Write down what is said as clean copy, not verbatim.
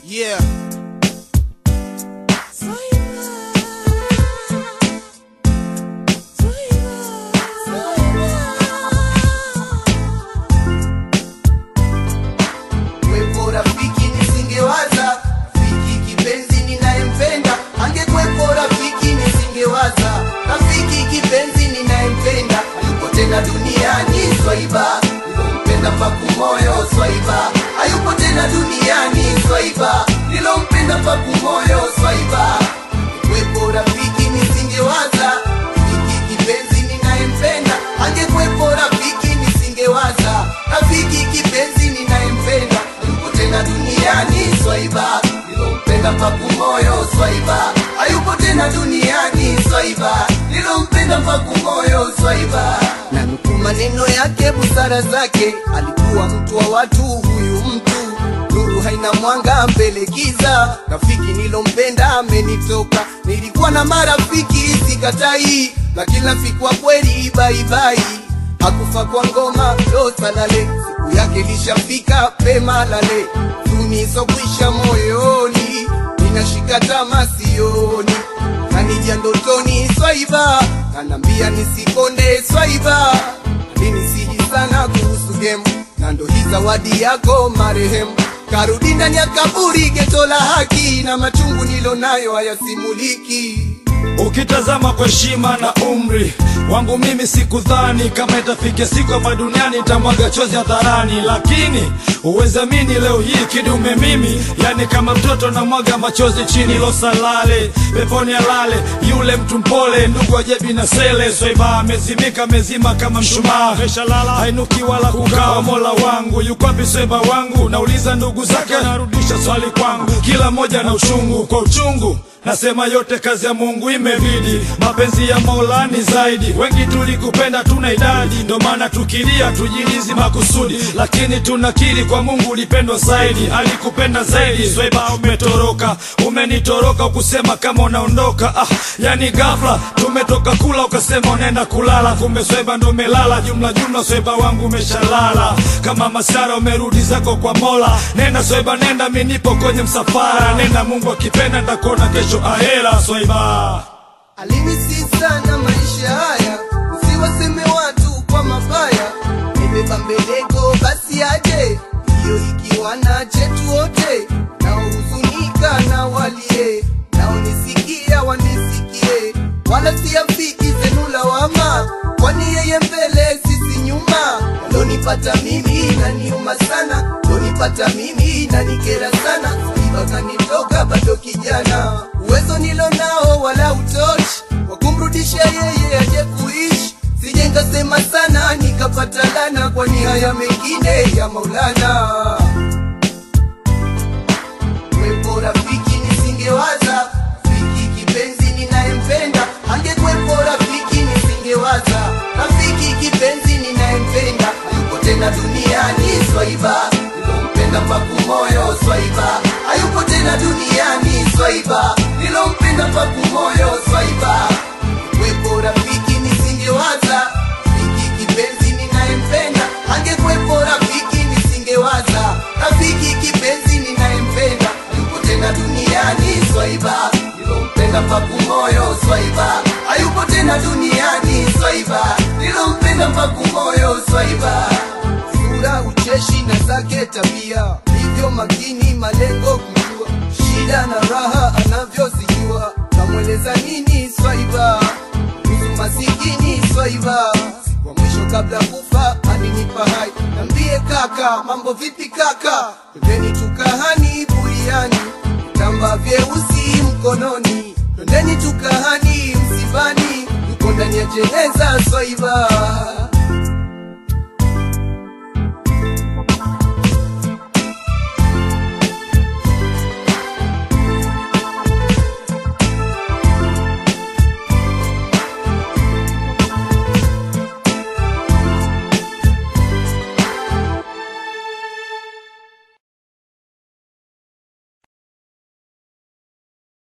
Yeah. Wepo rafiki nisingewaza, rafiki kipenzi ninayempenda. Angekuwepo rafiki nisingewaza, rafiki kipenzi ninayempenda. Hayupo tena duniani swaiba, nilompenda mpaku moyo swaiba. Hayupo tena duniani swaiba, nilompenda mpaku moyo swaiba. Angekuwepo rafiki nisingewaza, rafiki kipenzi ninayempenda. Angekuwepo rafiki nisingewaza, rafiki kipenzi ninayempenda. Hayupo tena duniani swaiba, nilompenda mpaku moyo swaiba. Hayupo tena duniani swaiba, nilompenda mpaku moyo swaiba. Na nuku maneno yake, busara zake, alikuwa mtu wa watu huyu mtu. Nuru haina mwanga mbele giza, rafiki nilompenda amenitoka. Nilikuwa na marafiki sikatai, lakini rafiki wa kweli bye bye. Hakufa kwa ngoma lo salale, siku yake lishafika pema lale. Tunisokwisha moyoni, ninashika tamaa sioni. Kanija ndotoni swaiba, kanambia nisikonde swaiba. Alinisihi sana kuhusu game, na ndo hii zawadi yako marehemu. Karudi ndani ya kaburi, geto la haki, na machungu nilonayo hayasimuliki. Ukitazama kwa heshima na umri wangu mimi sikudhani kama itafika siku hapa duniani nitamwaga chozi hadharani, lakini uwezamini leo hii kidume mimi, yani kama mtoto na mwaga machozi chini. Lo salale peponi alale yule mtu mpole, ndugu wa jebi na sele. Swaiba amezimika mezima kama mshumaa, meshalala hainuki wala kukaa. Mola wangu yuko wapi swaiba wangu? Nauliza ndugu zake, anarudisha swali kwangu. Kila moja na uchungu, kwa uchungu nasema yote kazi ya Mungu imebidi. Mapenzi ya Mola ni zaidi, wengi tulikupenda tuna idadi. Ndo maana tukilia tujilizi makusudi, lakini tunakiri kwa Mungu ulipendwa zaidi. Alikupenda zaidi swaiba, umetoroka umenitoroka, ukusema kama unaondoka. Yani ghafla tumetoka kula ukasema unaenda kulala, kumbe swaiba ndo umelala. Jumla swaiba wangu umeshalala. Kama masara umerudi zako kwa Mola, nenda swaiba nenda, mimi nipo kwenye msafara. Nenda Mungu akipenda nitakuona kesho ahera swaiba. Alinisi sana maisha haya, usiwaseme watu kwa mabaya. Nimeba mbeleko basi aje, hiyo ikiwa na chetu wote. Nao huzunika na walie, nao nisikia wanisikie. Wala siafiki zenu lawama, kwani yeye mbele sisi nyuma. Lonipata mimi na niuma sana, lonipata mimi na nikera sana. Swaiba kanitoka bado kijana, uwezo nilo nao wala utoshi wa kumrudisha yeye aje kuishi. Sije ngasema sana nikapata lana, kwani haya mengine ya Maulana. Wepo rafiki nisingewaza, rafiki kipenzi ninayempenda. Angekuwepo rafiki nisingewaza, rafiki kipenzi ninayempenda. Hayupo tena duniani swaiba, nilompenda mpaku moyo swaiba. Hayupo tena duniani swaiba, nilompenda mpaku moyo swaiba. Wepo rafiki nisingewaza, rafiki kipenzi ninayempenda. Angekuwepo rafiki nisingewaza, rafiki kipenzi ninayempenda. Hayupo tena duniani swaiba, nilompenda mpaku moyo swaiba. Hayupo tena duniani swaiba, nilompenda mpaku moyo swaiba. Sura ucheshi na zake tabia, hivyo makini malengo kujua. Shida na raha anavyozijua, kamweleza nini swaiba? Kuhusu masikini swaiba, siku wa mwisho kabla kufa alinipa hai. Nambie kaka, mambo vipi kaka? Twendeni tukahani buriani, vitambaa vyeusi mkononi. Twendeni tukahani msibani, yuko ndani ya jeneza swaiba.